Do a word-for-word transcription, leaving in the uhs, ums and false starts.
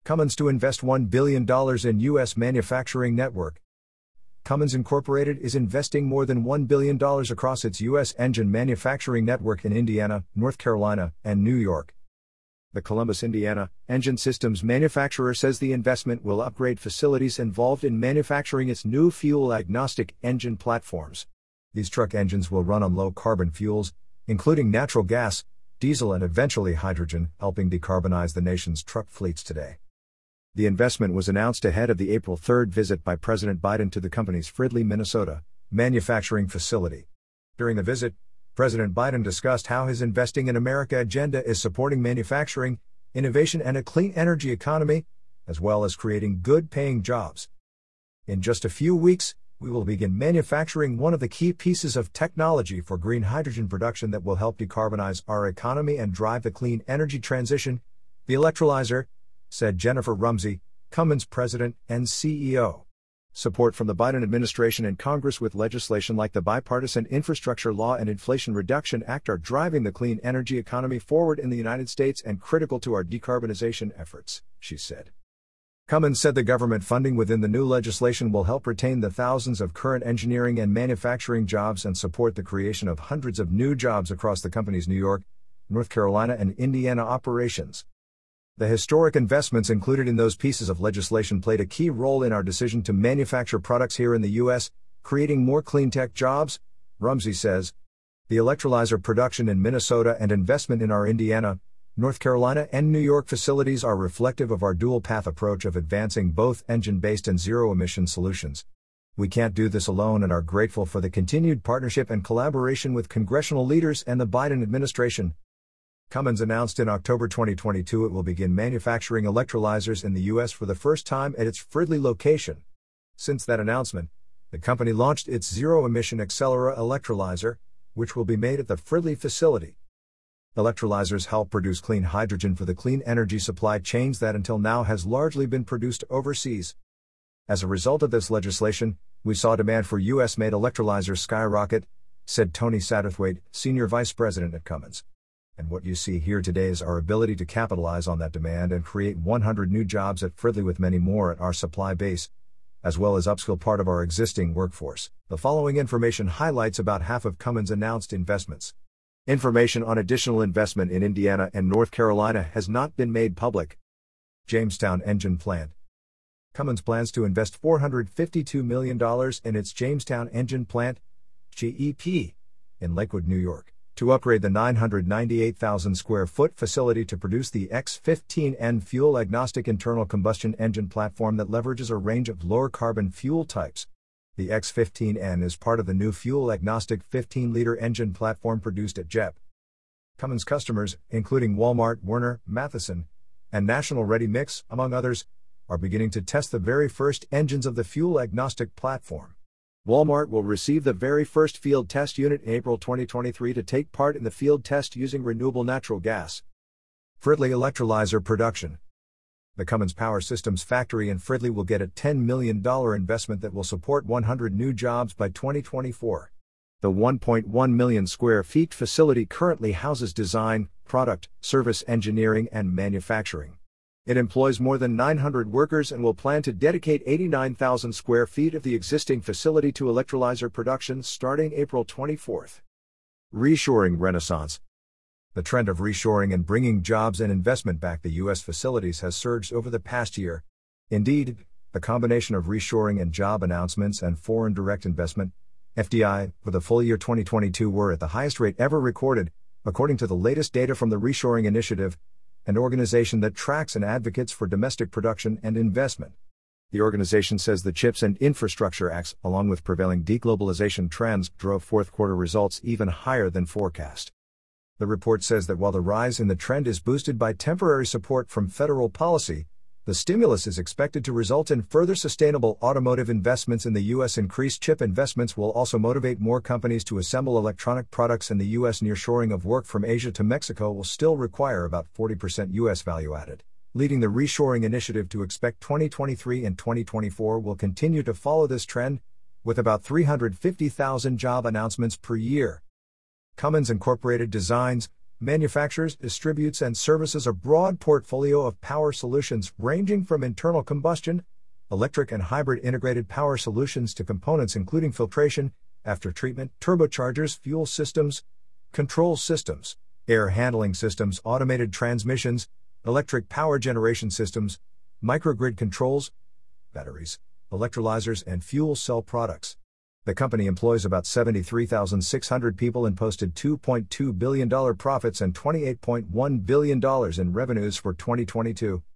Cummins to invest one billion dollars in U S manufacturing network. Cummins Incorporated is investing more than one billion dollars across its U S engine manufacturing network in Indiana, North Carolina, and New York. The Columbus, Indiana, engine systems manufacturer says the investment will upgrade facilities involved in manufacturing its new fuel-agnostic engine platforms. These truck engines will run on low-carbon fuels, including natural gas, diesel and eventually hydrogen, helping decarbonize the nation's truck fleets today. The investment was announced ahead of the April third visit by President Biden to the company's Fridley, Minnesota, manufacturing facility. During the visit, President Biden discussed how his Investing in America agenda is supporting manufacturing, innovation and a clean energy economy, as well as creating good-paying jobs. In just a few weeks, we will begin manufacturing one of the key pieces of technology for green hydrogen production that will help decarbonize our economy and drive the clean energy transition, the electrolyzer, said Jennifer Rumsey, Cummins president and C E O. Support from the Biden administration and Congress with legislation like the Bipartisan Infrastructure Law and Inflation Reduction Act are driving the clean energy economy forward in the United States and critical to our decarbonization efforts, she said. Cummins said the government funding within the new legislation will help retain the thousands of current engineering and manufacturing jobs and support the creation of hundreds of new jobs across the company's New York, North Carolina and Indiana operations. The historic investments included in those pieces of legislation played a key role in our decision to manufacture products here in the U S, creating more clean tech jobs, Rumsey says. The electrolyzer production in Minnesota and investment in our Indiana, North Carolina and New York facilities are reflective of our dual-path approach of advancing both engine-based and zero-emission solutions. We can't do this alone and are grateful for the continued partnership and collaboration with congressional leaders and the Biden administration. Cummins announced in October twenty twenty-two it will begin manufacturing electrolyzers in the U S for the first time at its Fridley location. Since that announcement, the company launched its zero-emission Accelera electrolyzer, which will be made at the Fridley facility. Electrolyzers help produce clean hydrogen for the clean energy supply chains that until now has largely been produced overseas. As a result of this legislation, we saw demand for U S-made electrolyzers skyrocket, said Tony Satterthwaite, Senior Vice President at Cummins. And what you see here today is our ability to capitalize on that demand and create one hundred new jobs at Fridley with many more at our supply base, as well as upskill part of our existing workforce. The following information highlights about half of Cummins' announced investments. Information on additional investment in Indiana and North Carolina has not been made public. Jamestown Engine Plant. Cummins plans to invest four hundred fifty-two million dollars in its Jamestown Engine Plant, G E P, in Lakewood, New York, to upgrade the nine hundred ninety-eight thousand square foot facility to produce the X fifteen N fuel-agnostic internal combustion engine platform that leverages a range of lower-carbon fuel types. The X fifteen N is part of the new fuel-agnostic fifteen liter engine platform produced at J E P. Cummins customers, including Walmart, Werner, Matheson, and National Ready Mix, among others, are beginning to test the very first engines of the fuel-agnostic platform. Walmart will receive the very first field test unit in April twenty twenty-three to take part in the field test using renewable natural gas. Fridley electrolyzer production. The Cummins Power Systems factory in Fridley will get a ten million dollars investment that will support one hundred new jobs by twenty twenty-four. The one point one million square feet facility currently houses design, product, service engineering and manufacturing. It employs more than nine hundred workers and will plan to dedicate eighty-nine thousand square feet of the existing facility to electrolyzer production starting April twenty-fourth. Reshoring renaissance. The trend of reshoring and bringing jobs and investment back to U S facilities has surged over the past year. Indeed, the combination of reshoring and job announcements and foreign direct investment, F D I, for the full year twenty twenty-two were at the highest rate ever recorded, according to the latest data from the Reshoring Initiative, an organization that tracks and advocates for domestic production and investment. The organization says the CHIPS and Infrastructure Acts, along with prevailing deglobalization trends, drove fourth quarter results even higher than forecast. The report says that while the rise in the trend is boosted by temporary support from federal policy, the stimulus is expected to result in further sustainable automotive investments in the U S. Increased chip investments will also motivate more companies to assemble electronic products in the U S. Nearshoring of work from Asia to Mexico will still require about forty percent U S value added, leading the Reshoring Initiative to expect twenty twenty-three and twenty twenty-four will continue to follow this trend, with about three hundred fifty thousand job announcements per year. Cummins Incorporated designs, manufactures, distributes, and services a broad portfolio of power solutions ranging from internal combustion, electric and hybrid integrated power solutions to components including filtration, aftertreatment, turbochargers, fuel systems, control systems, air handling systems, automated transmissions, electric power generation systems, microgrid controls, batteries, electrolyzers, and fuel cell products. The company employs about seventy-three thousand six hundred people and posted two point two billion dollars profits and twenty-eight point one billion dollars in revenues for twenty twenty-two.